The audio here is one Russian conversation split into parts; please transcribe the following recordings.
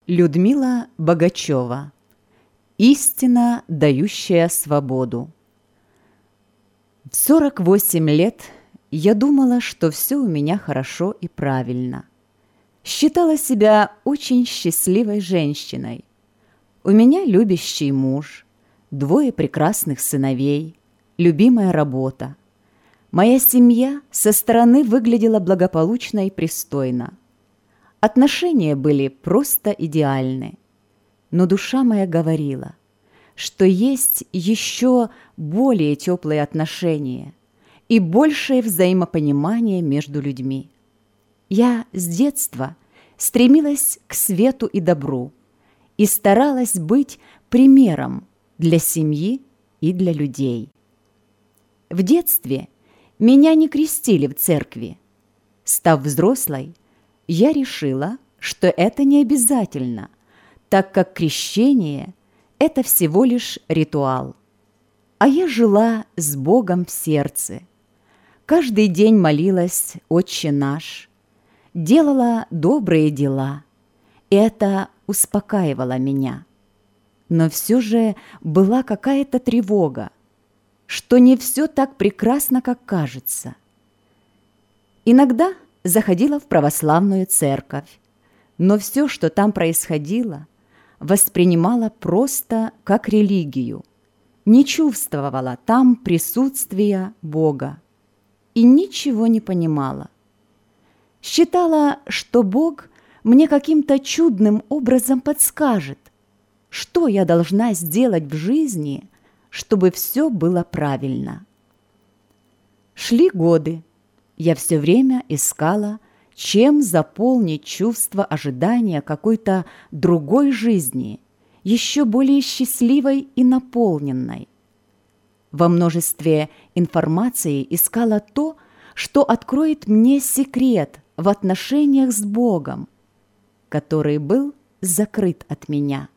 Людмила Богачева. Истина, дающая свободу. В 48 лет я думала, что все у меня хорошо и правильно. Считала себя очень счастливой женщиной. У меня любящий муж, 2 прекрасных сыновей, любимая работа. Моя семья со стороны выглядела благополучно и пристойно. Отношения были просто идеальны. Но душа моя говорила, что есть еще более теплые отношения и большее взаимопонимание между людьми. Я с детства стремилась к свету и добру и старалась быть примером для семьи и для людей. В детстве меня не крестили в церкви. Став взрослой, я решила, что это не обязательно, так как крещение – это всего лишь ритуал. А я жила с Богом в сердце. Каждый день молилась «Отче наш», делала добрые дела. Это успокаивало меня. Но все же была какая-то тревога, что не все так прекрасно, как кажется. Иногда заходила в православную церковь, но все, что там происходило, воспринимала просто как религию, не чувствовала там присутствия Бога и ничего не понимала. Считала, что Бог мне каким-то чудным образом подскажет, что я должна сделать в жизни, чтобы все было правильно. Шли годы. Я все время искала, чем заполнить чувство ожидания какой-то другой жизни, еще более счастливой и наполненной. Во множестве информации искала то, что откроет мне секрет в отношениях с Богом, который был закрыт от меня.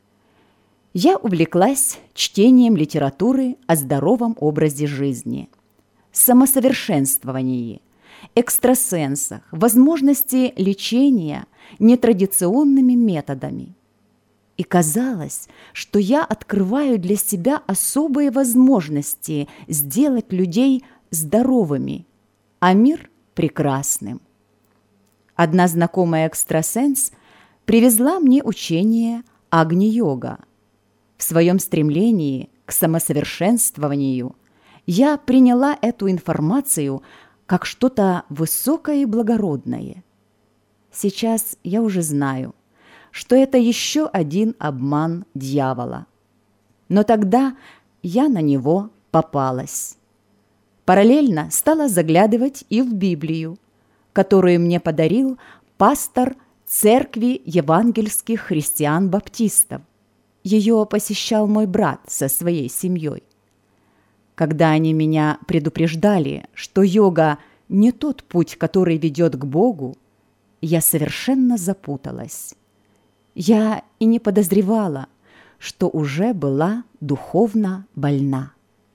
Я увлеклась чтением литературы о здоровом образе жизни, самосовершенствовании, экстрасенсах, возможности лечения нетрадиционными методами. И казалось, что я открываю для себя особые возможности сделать людей здоровыми, а мир прекрасным. Одна знакомая экстрасенс привезла мне учение Агни-йога. В своем стремлении к самосовершенствованию я приняла эту информацию как что-то высокое и благородное. Сейчас я уже знаю, что это еще один обман дьявола. Но тогда я на него попалась. Параллельно стала заглядывать и в Библию, которую мне подарил пастор церкви евангельских христиан-баптистов. Ее посещал мой брат со своей семьей. Когда они меня предупреждали, что йога не тот путь, который ведет к Богу, я совершенно запуталась. Я и не подозревала, что уже была духовно больна.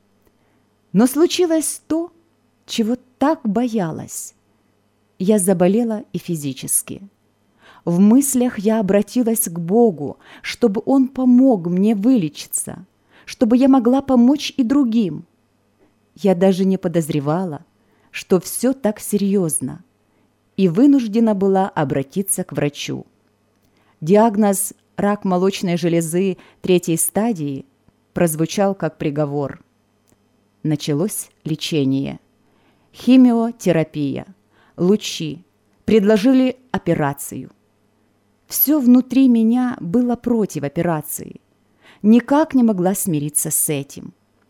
Но случилось то, чего так боялась. Я заболела и физически. В мыслях я обратилась к Богу, чтобы Он помог мне вылечиться, чтобы я могла помочь и другим. Я даже не подозревала, что все так серьезно, и вынуждена была обратиться к врачу. Диагноз «рак молочной железы 3-й стадии» прозвучал как приговор. Началось лечение. Химиотерапия, лучи, предложили операцию. Все внутри меня было против операции. Никак не могла смириться с этим.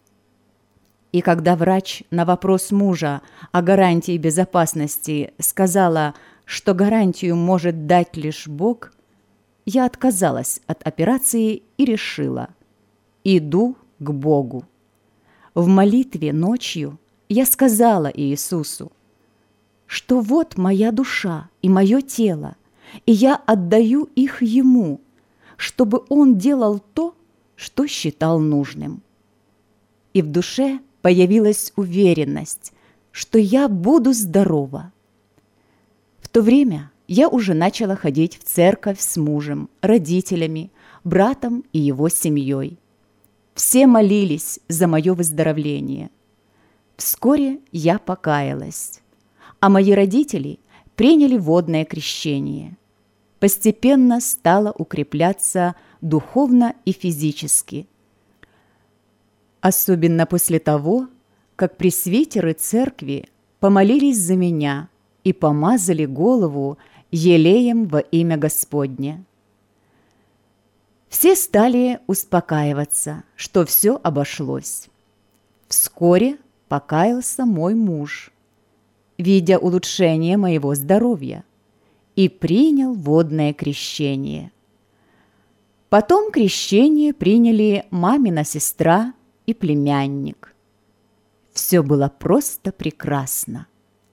И когда врач на вопрос мужа о гарантии безопасности сказала, что гарантию может дать лишь Бог, я отказалась от операции и решила: иду к Богу. В молитве ночью я сказала Иисусу, что вот моя душа и мое тело, и я отдаю их Ему, чтобы Он делал то, что считал нужным. И в душе появилась уверенность, что я буду здорова. В то время я уже начала ходить в церковь с мужем, родителями, братом и его семьей. Все молились за мое выздоровление. Вскоре я покаялась, а мои родители приняли водное крещение. Постепенно стала укрепляться духовно и физически. Особенно после того, как пресвитеры церкви помолились за меня и помазали голову елеем во имя Господне. Все стали успокаиваться, что все обошлось. Вскоре покаялся мой муж, видя улучшение моего здоровья, и принял водное крещение. Потом крещение приняли мамина сестра и племянник. Все было просто прекрасно.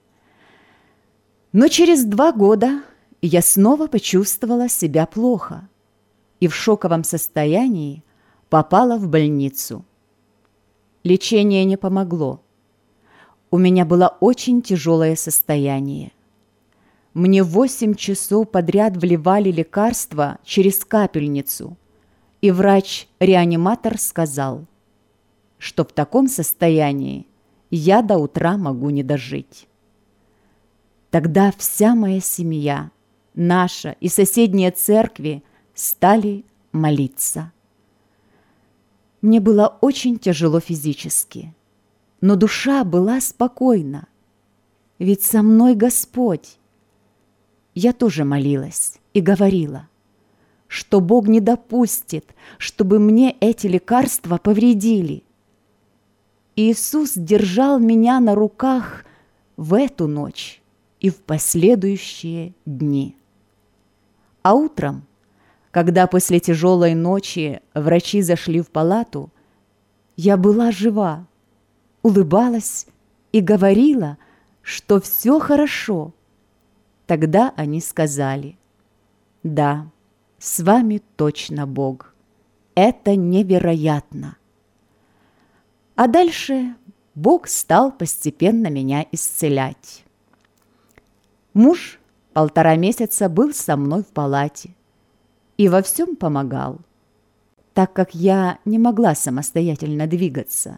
Но через 2 года я снова почувствовала себя плохо и в шоковом состоянии попала в больницу. Лечение не помогло. У меня было очень тяжелое состояние. Мне 8 часов подряд вливали лекарства через капельницу, и врач-реаниматор сказал, что в таком состоянии я до утра могу не дожить. Тогда вся моя семья, наша и соседние церкви стали молиться. Мне было очень тяжело физически, но душа была спокойна, ведь со мной Господь. Я тоже молилась и говорила, что Бог не допустит, чтобы мне эти лекарства повредили. Иисус держал меня на руках в эту ночь и в последующие дни. А утром, когда после тяжелой ночи врачи зашли в палату, я была жива, улыбалась и говорила, что все хорошо. Тогда они сказали: «Да, с вами точно Бог. Это невероятно». А дальше Бог стал постепенно меня исцелять. Муж 1,5 месяца был со мной в палате и во всем помогал, так как я не могла самостоятельно двигаться.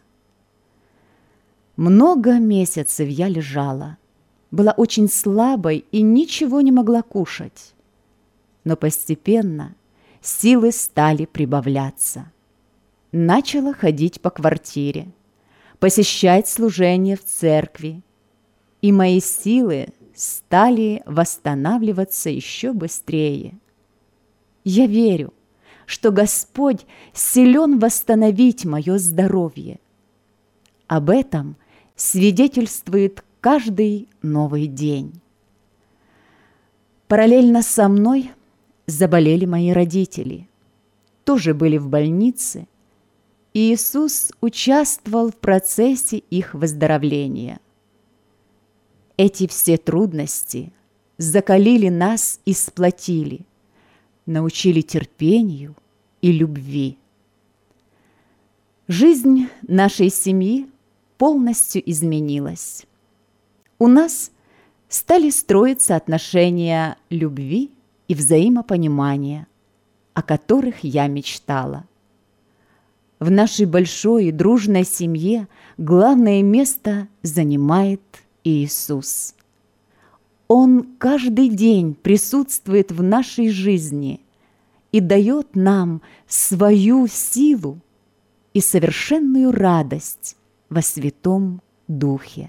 Много месяцев я лежала, была очень слабой и ничего не могла кушать. Но постепенно силы стали прибавляться. Начала ходить по квартире, посещать служения в церкви, и мои силы стали восстанавливаться еще быстрее. Я верю, что Господь силен восстановить мое здоровье. Об этом свидетельствует каждый новый день. Параллельно со мной заболели мои родители, тоже были в больнице, и Иисус участвовал в процессе их выздоровления. Эти все трудности закалили нас и сплотили, научили терпению и любви. Жизнь нашей семьи полностью изменилась. У нас стали строиться отношения любви и взаимопонимания, о которых я мечтала. В нашей большой и дружной семье главное место занимает Иисус. Он каждый день присутствует в нашей жизни и дает нам свою силу и совершенную радость во Святом Духе.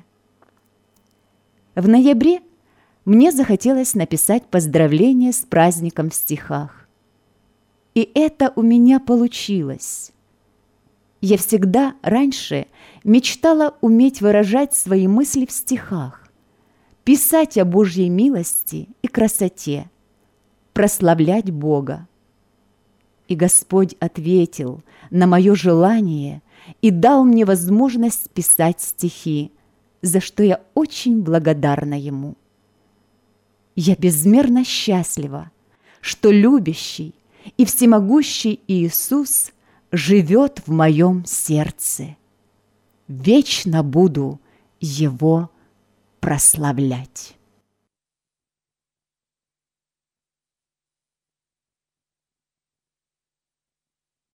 В ноябре мне захотелось написать поздравление с праздником в стихах. И это у меня получилось. Я всегда раньше мечтала уметь выражать свои мысли в стихах, писать о Божьей милости и красоте, прославлять Бога. И Господь ответил на мое желание и дал мне возможность писать стихи, за что я очень благодарна Ему. Я безмерно счастлива, что любящий и всемогущий Иисус живет в моем сердце. Вечно буду Его прославлять.